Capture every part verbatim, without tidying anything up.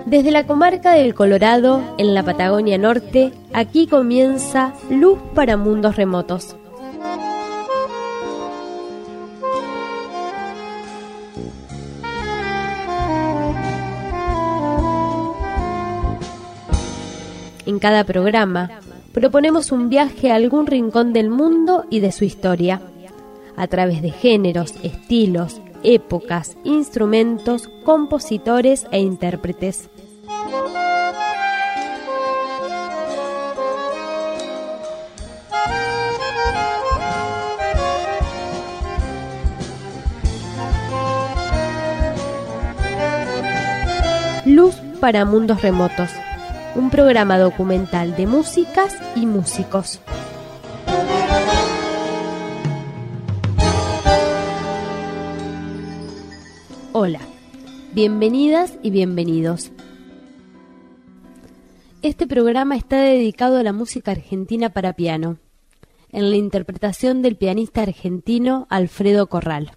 Desde la comarca del Colorado, en la Patagonia Norte, aquí comienza Luz para Mundos Remotos. En cada programa, proponemos un viaje a algún rincón del mundo y de su historia, a través de géneros, estilos, épocas, instrumentos, compositores e intérpretes. Luz para Mundos Remotos, un programa documental de músicas y músicos. Hola, bienvenidas y bienvenidos. Este programa está dedicado a la música argentina para piano, en la interpretación del pianista argentino Alfredo Corral.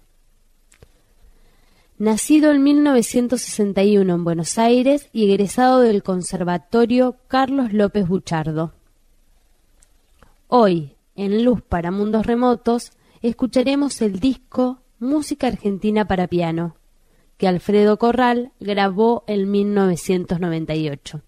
Nacido en mil novecientos sesenta y uno en Buenos Aires y egresado del Conservatorio Carlos López Buchardo. Hoy, en Luz para Mundos Remotos, escucharemos el disco Música Argentina para Piano, que Alfredo Corral grabó en mil novecientos noventa y ocho.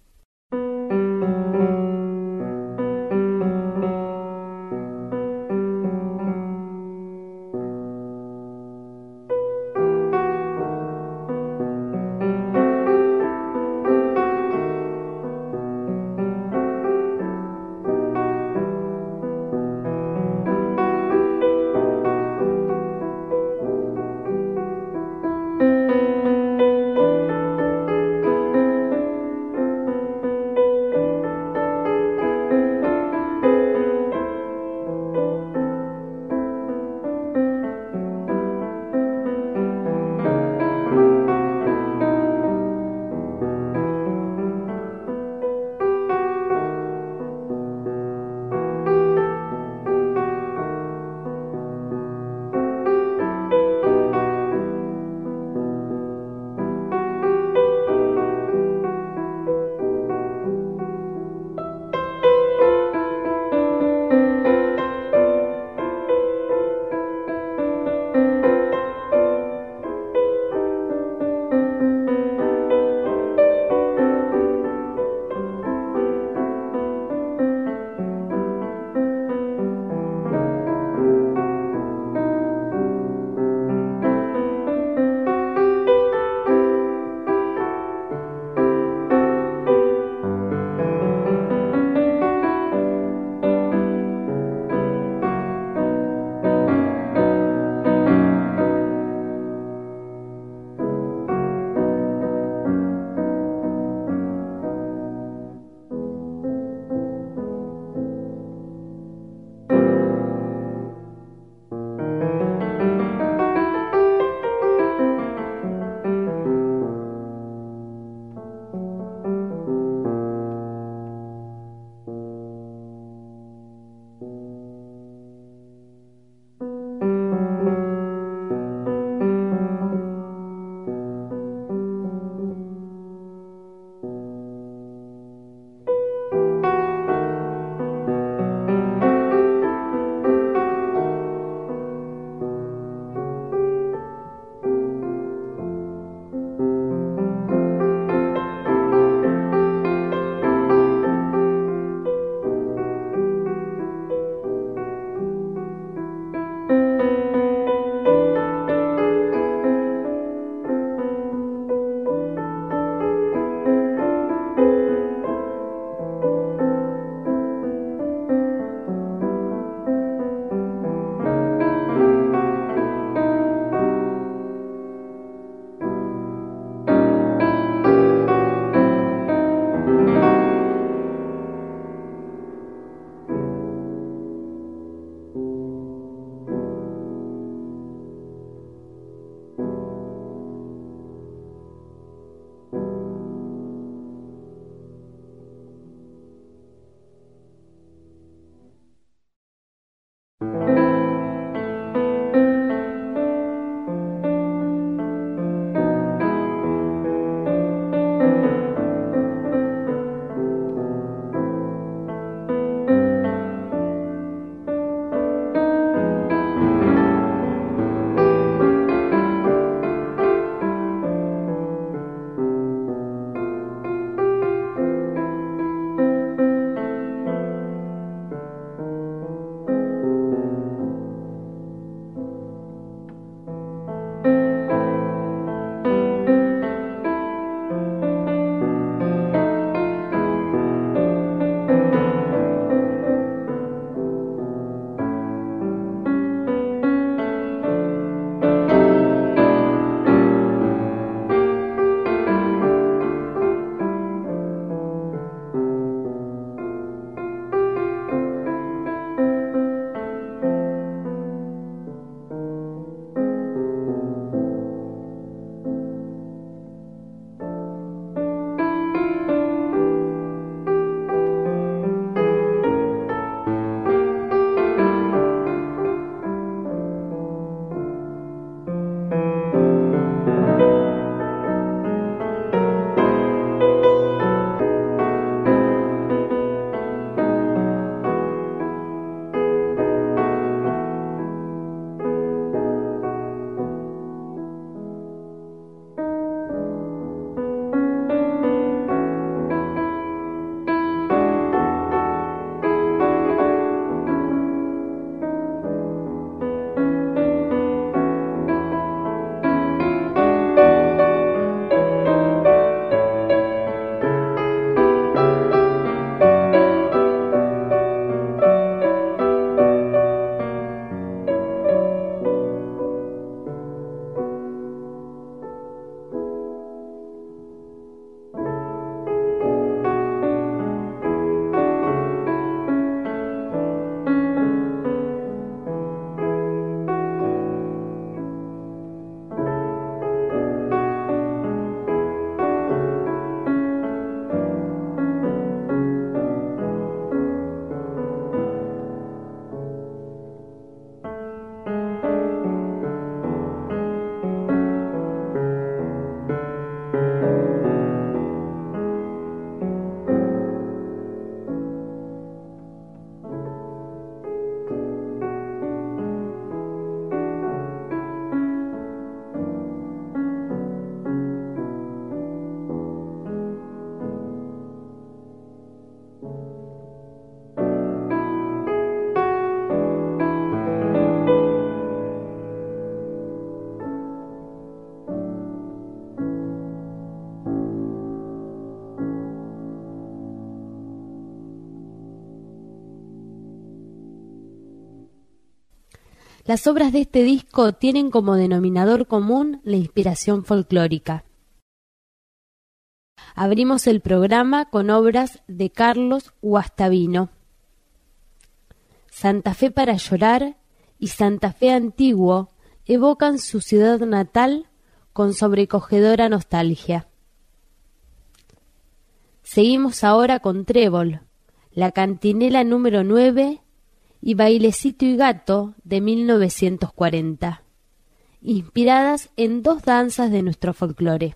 Las obras de este disco tienen como denominador común la inspiración folclórica. Abrimos el programa con obras de Carlos Guastavino. Santa Fe para llorar y Santa Fe antiguo evocan su ciudad natal con sobrecogedora nostalgia. Seguimos ahora con Trébol, La Cantinela número nueve y Bailecito y Gato de mil novecientos cuarenta, inspiradas en dos danzas de nuestro folclore.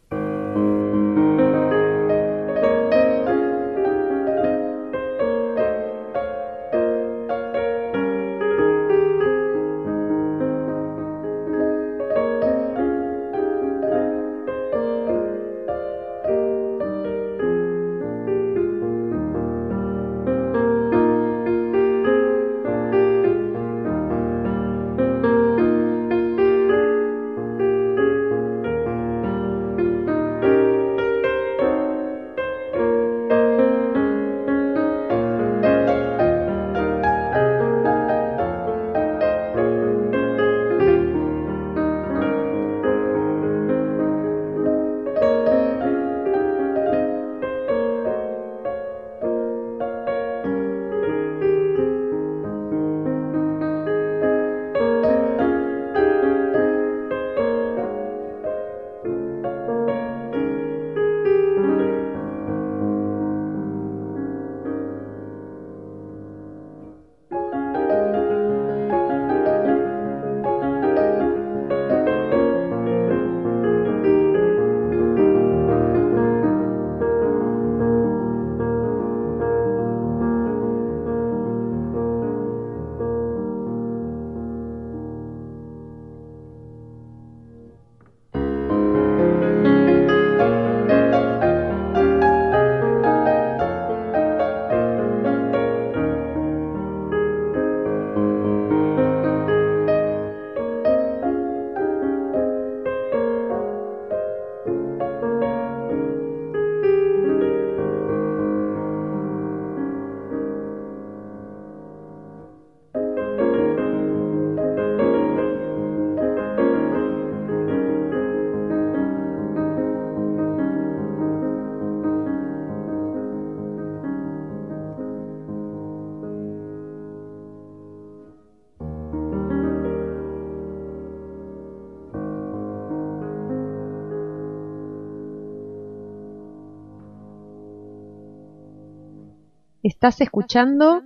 Estás escuchando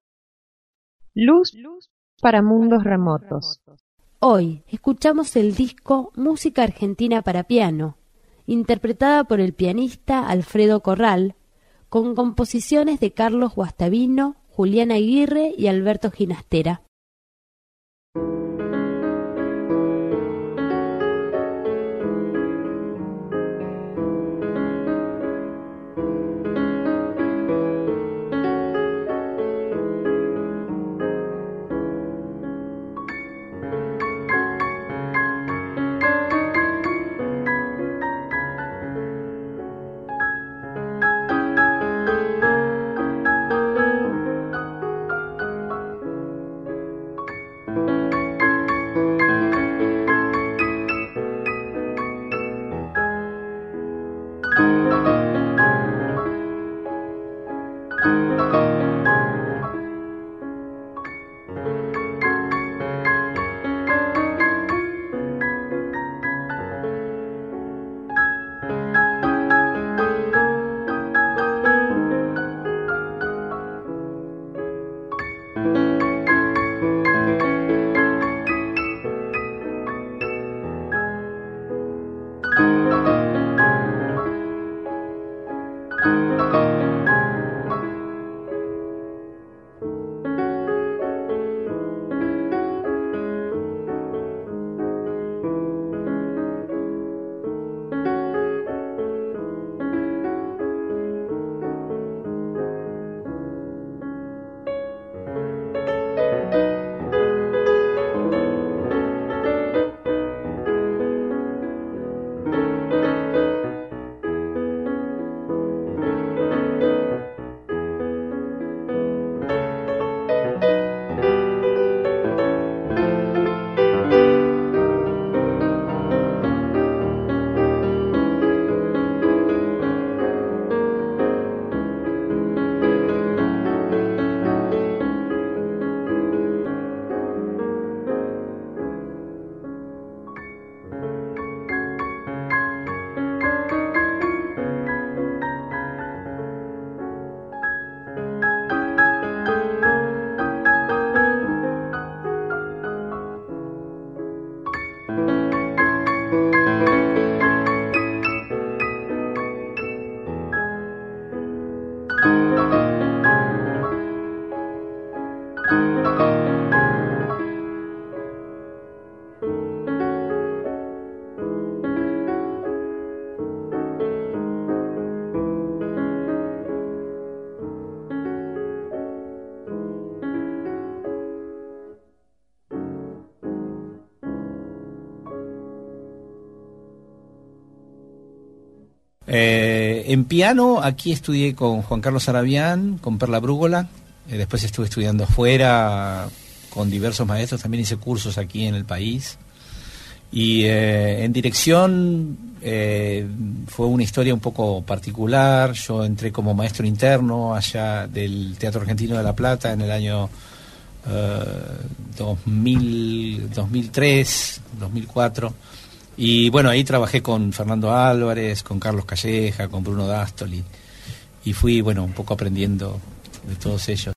Luz para Mundos Remotos. Hoy escuchamos el disco Música Argentina para Piano, interpretada por el pianista Alfredo Corral, con composiciones de Carlos Guastavino, Julián Aguirre y Alberto Ginastera. Eh, en piano, aquí estudié con Juan Carlos Arabián, con Perla Brúgola, eh, después estuve estudiando afuera con diversos maestros, también hice cursos aquí en el país. Y eh, en dirección eh, fue una historia un poco particular. Yo entré como maestro interno allá del Teatro Argentino de La Plata en el año eh, dos mil, dos mil tres, dos mil cuatro. Y bueno, ahí trabajé con Fernando Álvarez, con Carlos Calleja, con Bruno D'Astoli, y fui, bueno, un poco aprendiendo de todos ellos.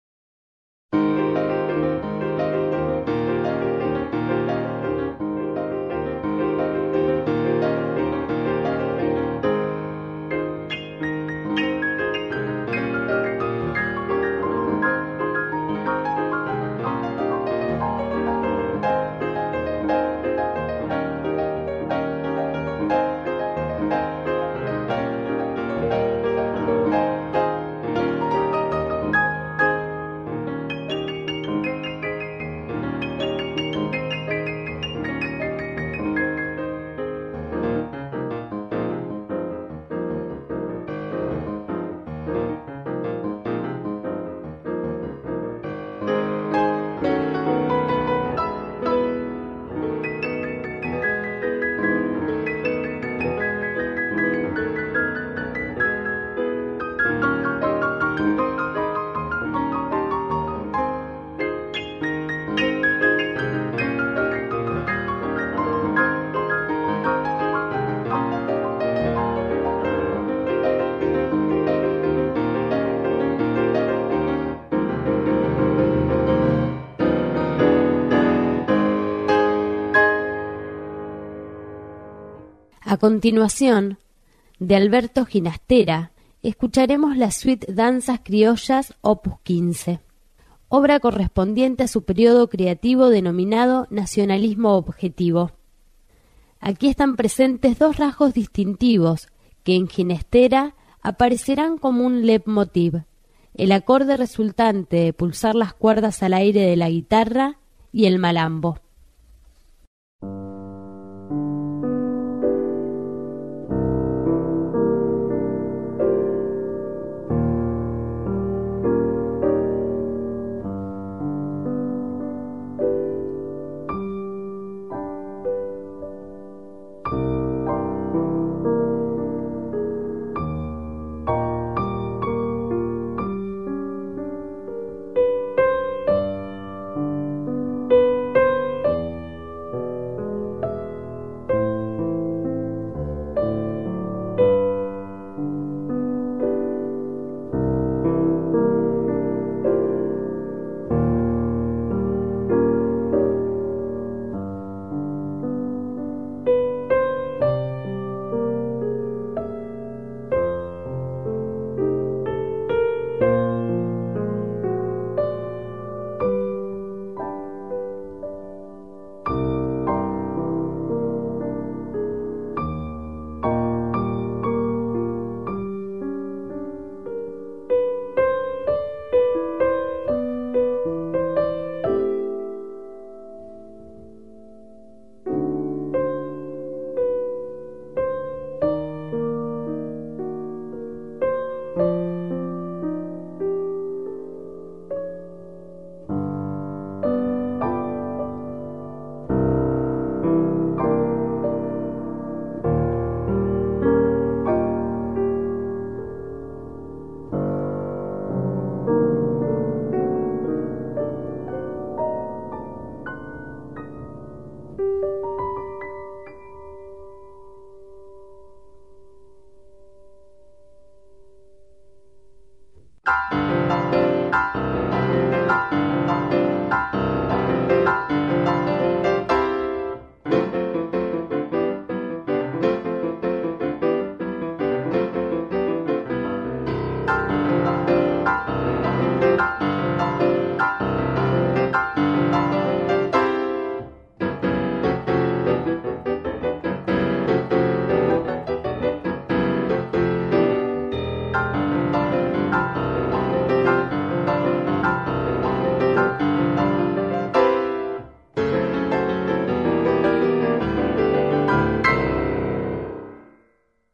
A continuación, de Alberto Ginastera, escucharemos la suite Danzas Criollas opus quince, obra correspondiente a su periodo creativo denominado Nacionalismo Objetivo. Aquí están presentes dos rasgos distintivos que en Ginastera aparecerán como un leitmotiv: el acorde resultante de pulsar las cuerdas al aire de la guitarra y el malambo.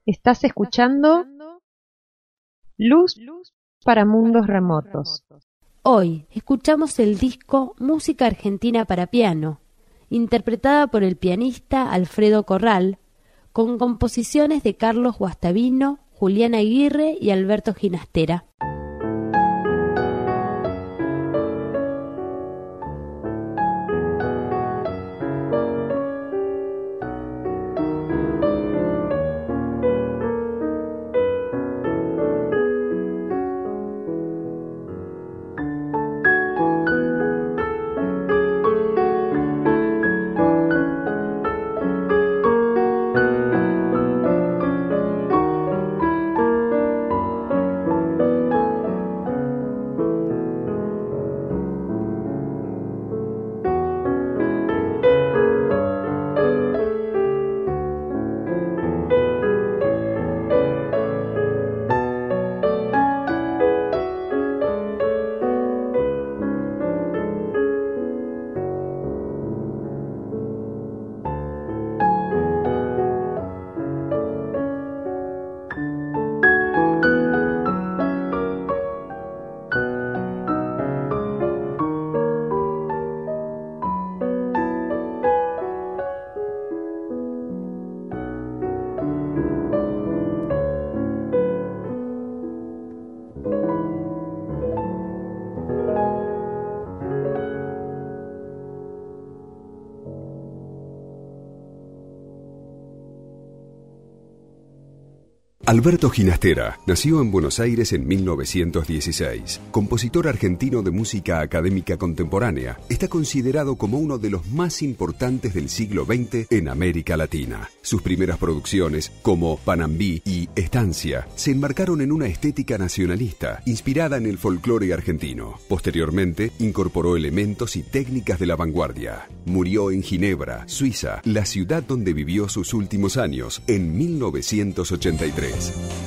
Estás escuchando Luz para Mundos Remotos. Hoy escuchamos el disco Música Argentina para Piano, interpretada por el pianista Alfredo Corral, con composiciones de Carlos Guastavino, Julián Aguirre y Alberto Ginastera. Alberto Ginastera nació en Buenos Aires en mil novecientos dieciséis. Compositor argentino de música académica contemporánea, está considerado como uno de los más importantes del siglo veinte en América Latina. Sus primeras producciones, como Panambí y Estancia, se enmarcaron en una estética nacionalista, inspirada en el folclore argentino. Posteriormente, incorporó elementos y técnicas de la vanguardia. Murió en Ginebra, Suiza, la ciudad donde vivió sus últimos años, en mil novecientos ochenta y tres.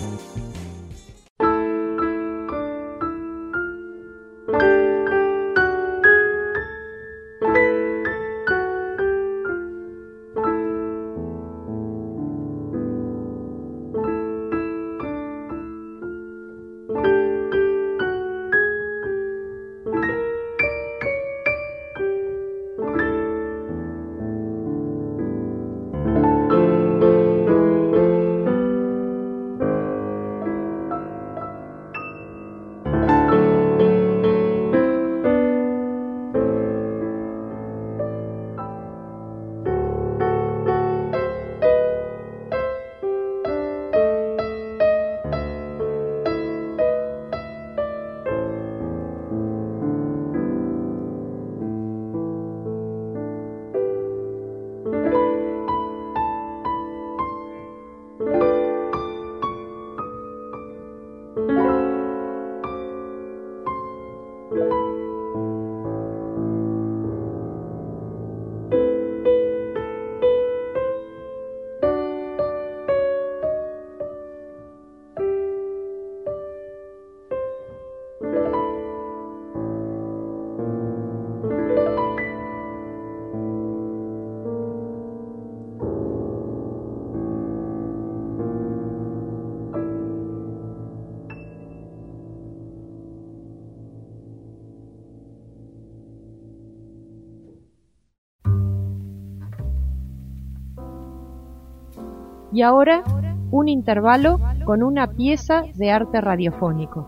Y ahora, un intervalo con una pieza de arte radiofónico.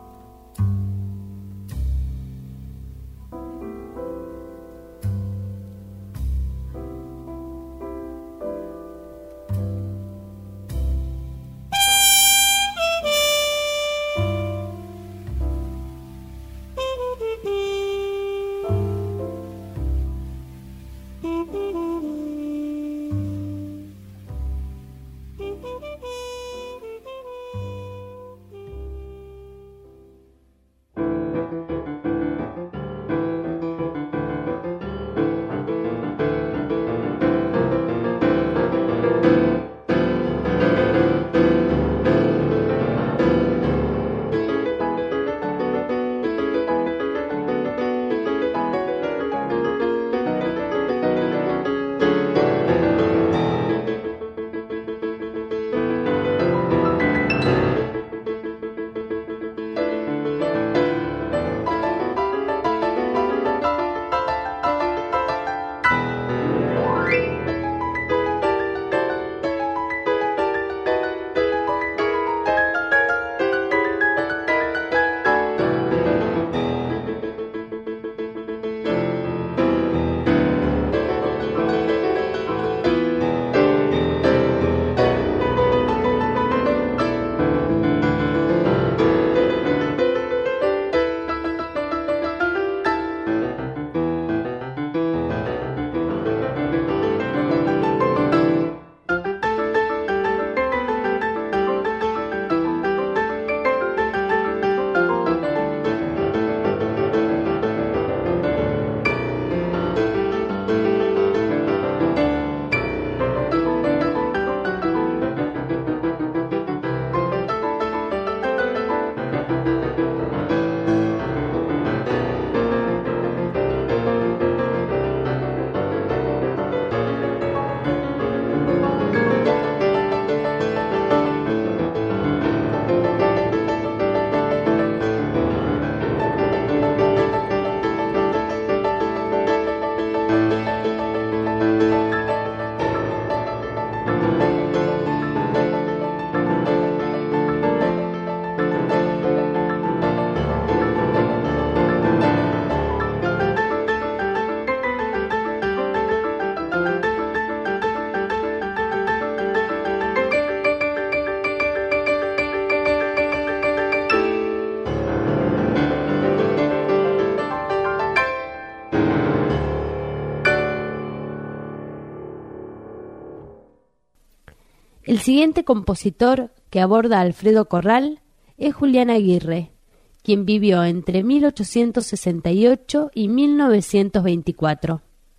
El siguiente compositor que aborda a Alfredo Corral es Julián Aguirre, quien vivió entre mil ochocientos sesenta y ocho y mil novecientos veinticuatro.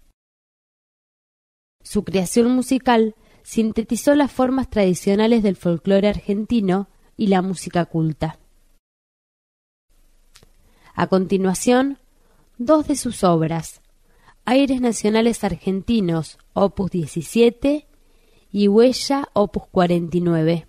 Su creación musical sintetizó las formas tradicionales del folclore argentino y la música culta. A continuación, dos de sus obras, Aires Nacionales Argentinos, opus diecisiete, y Huella, opus cuarenta y nueve.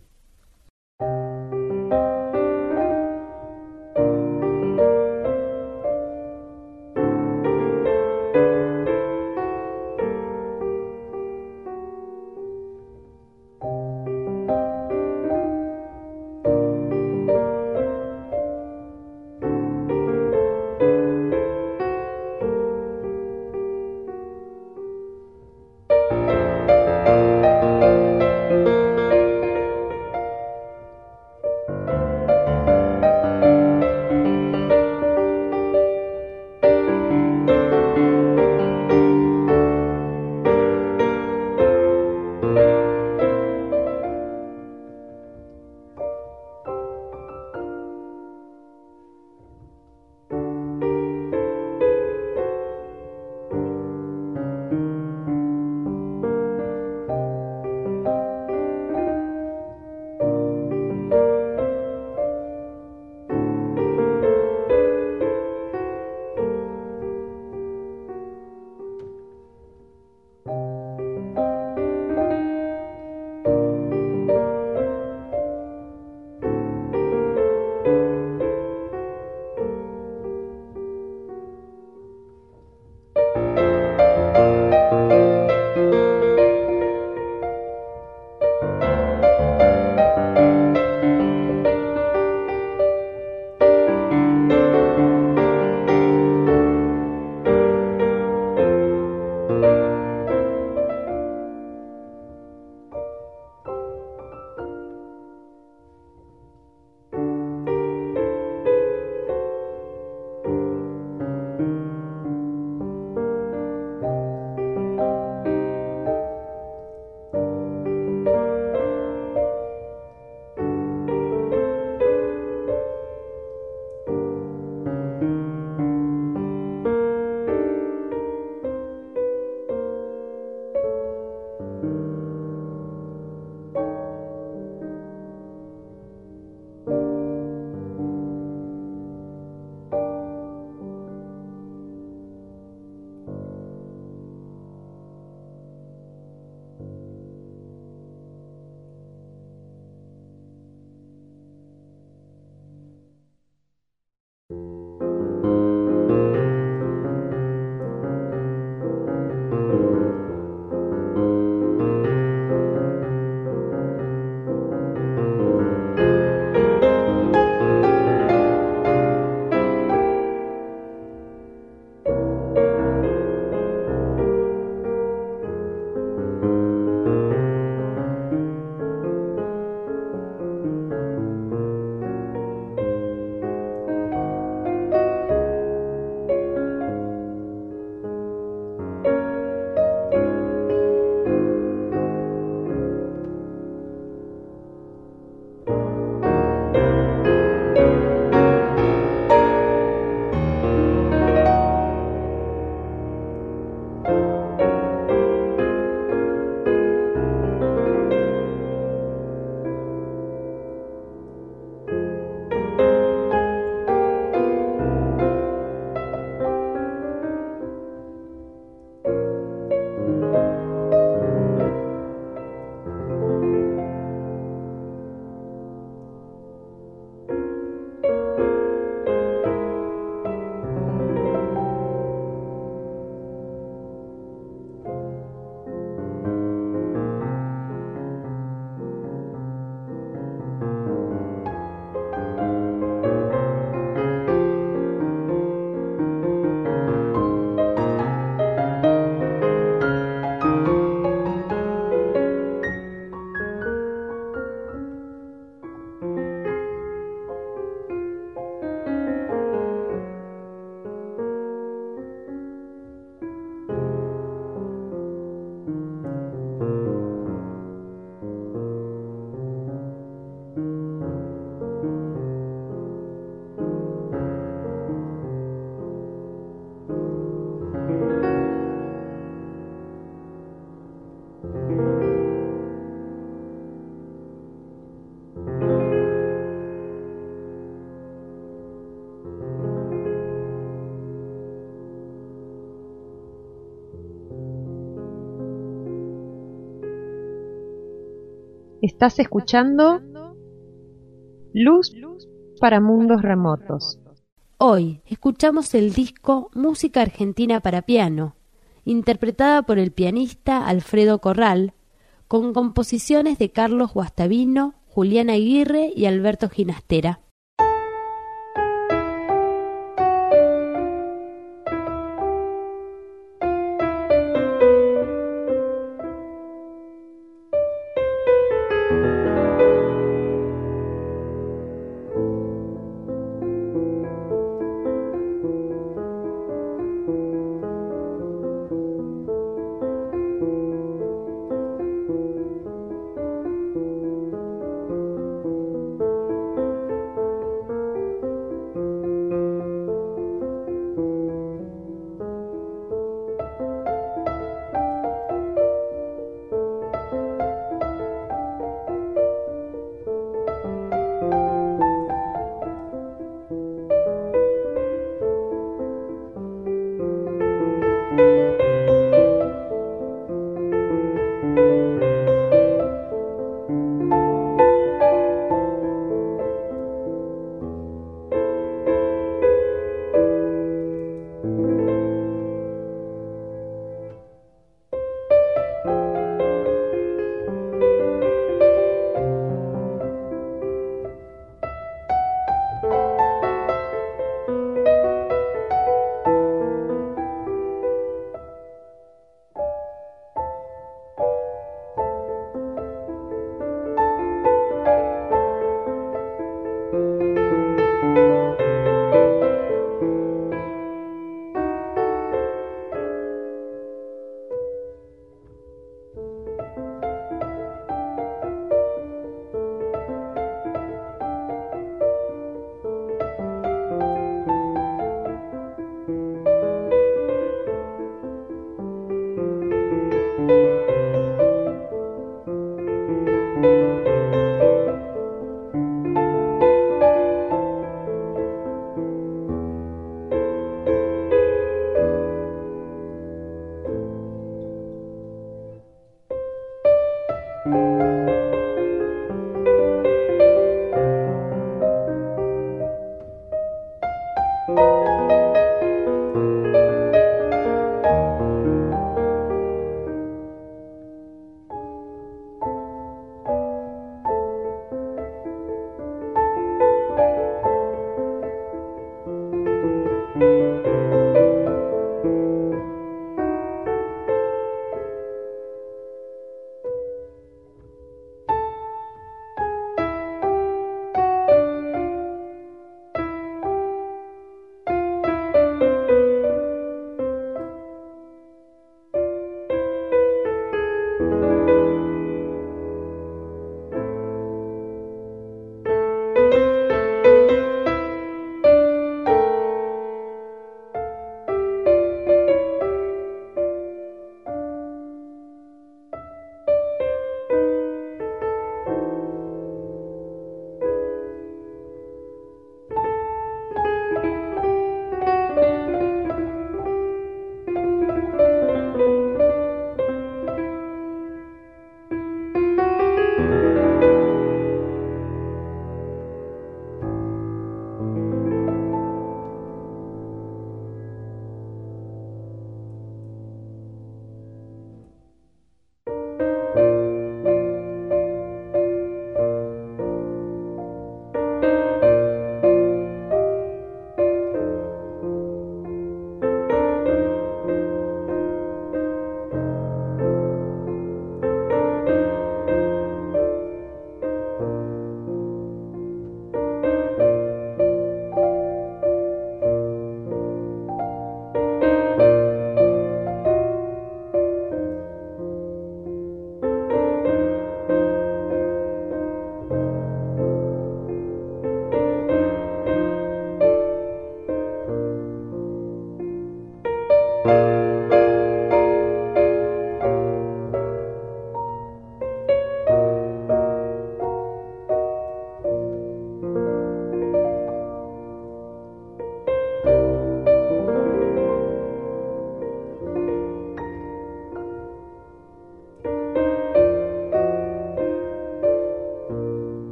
Estás escuchando Luz para Mundos Remotos. Hoy escuchamos el disco Música Argentina para Piano, interpretada por el pianista Alfredo Corral, con composiciones de Carlos Guastavino, Julián Aguirre y Alberto Ginastera.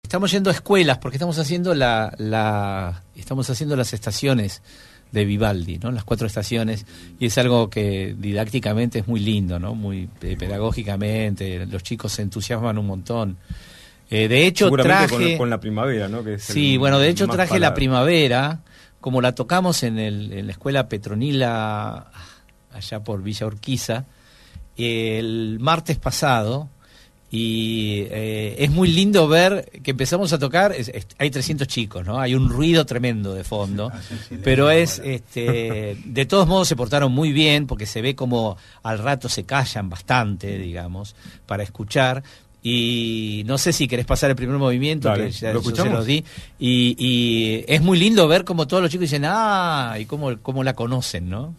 estamos yendo a escuelas porque estamos haciendo la, la estamos haciendo las estaciones de Vivaldi, ¿no? Las cuatro estaciones, y es algo que didácticamente es muy lindo, ¿no? Muy eh, pedagógicamente, los chicos se entusiasman un montón. Eh, de hecho traje con, con la primavera, ¿no? Que es sí, el, bueno, de hecho traje para... la primavera, como la tocamos en, el, en la escuela Petronila allá por Villa Urquiza el martes pasado. Y eh, es muy lindo ver que empezamos a tocar, es, es, hay trescientos chicos, ¿no? Hay un ruido tremendo de fondo, pero es, este, de todos modos se portaron muy bien porque se ve como al rato se callan bastante, digamos, para escuchar. Y no sé si querés pasar el primer movimiento. Dale, que ya ¿lo yo escuchamos? se los di. Y, y es muy lindo ver cómo todos los chicos dicen, ah, y cómo, cómo la conocen, ¿no?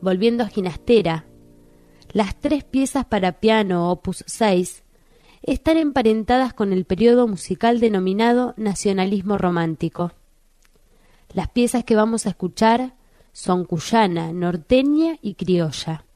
volviendo a Ginastera, las tres piezas para piano opus seis están emparentadas con el periodo musical denominado nacionalismo romántico. Las piezas que vamos a escuchar son cuyana, norteña y criolla.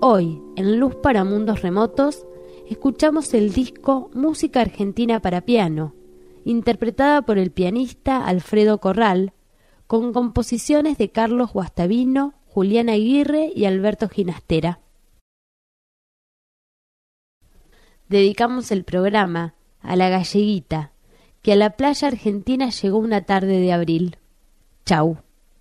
Hoy, en Luz para Mundos Remotos, escuchamos el disco Música Argentina para Piano, interpretada por el pianista Alfredo Corral, con composiciones de Carlos Guastavino, Julián Aguirre y Alberto Ginastera. Dedicamos el programa a la galleguita, que a la playa argentina llegó una tarde de abril. Chau.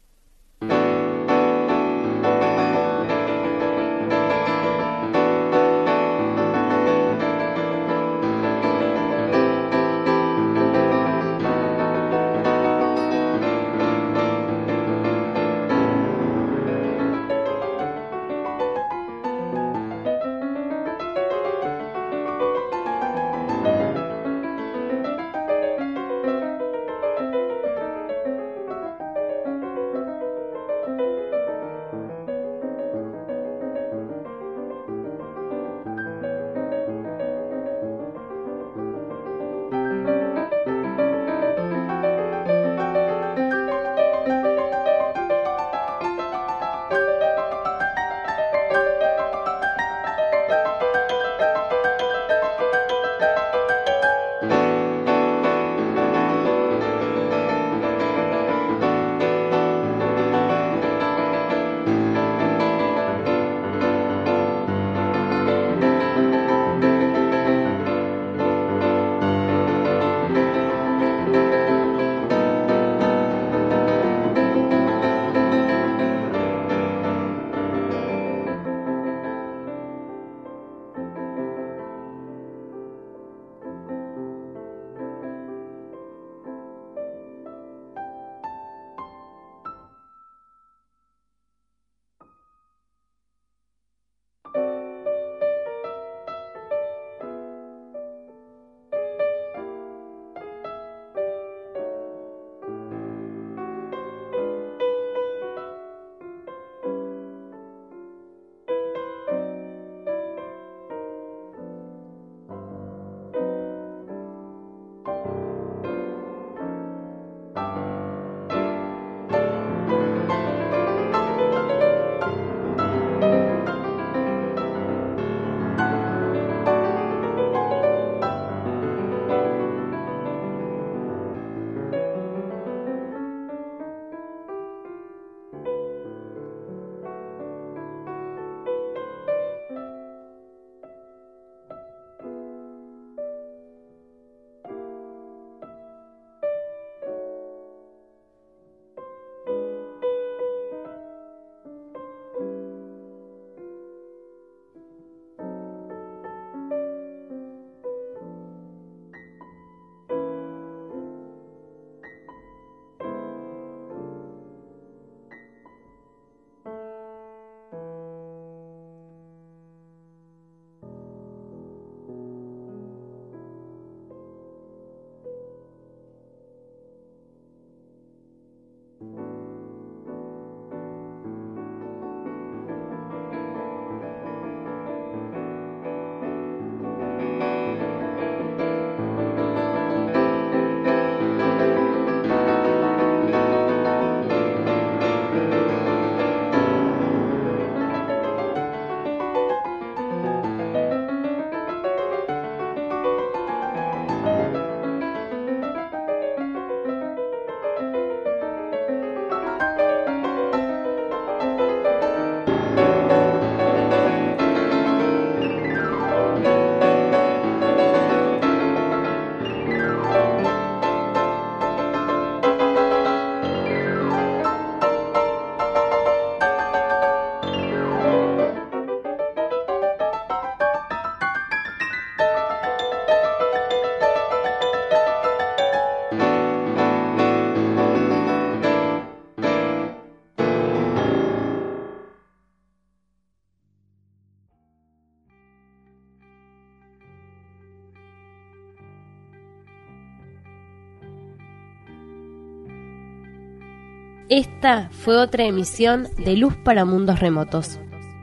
Esta fue otra emisión de Luz para Mundos Remotos.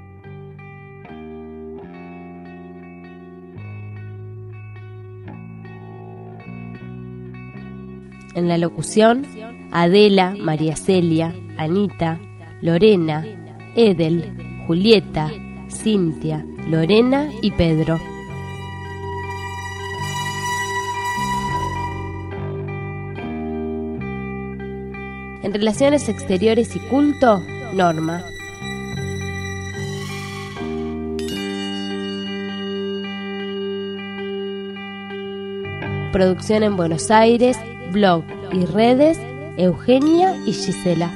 En la locución, Adela, María Celia, Anita, Lorena, Edel, Julieta, Cintia, Lorena y Pedro. En Relaciones Exteriores y Culto, Norma. Producción en Buenos Aires, blog y redes, Eugenia y Gisela.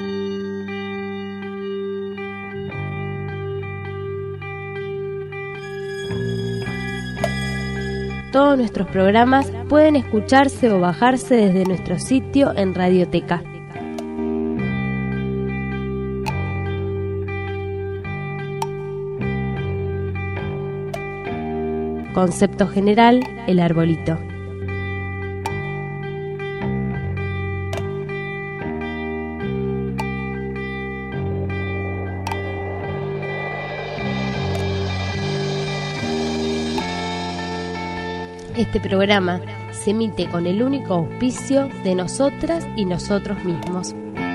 Todos nuestros programas pueden escucharse o bajarse desde nuestro sitio en Radioteca. Concepto general, el arbolito. Este programa se emite con el único auspicio de nosotras y nosotros mismos.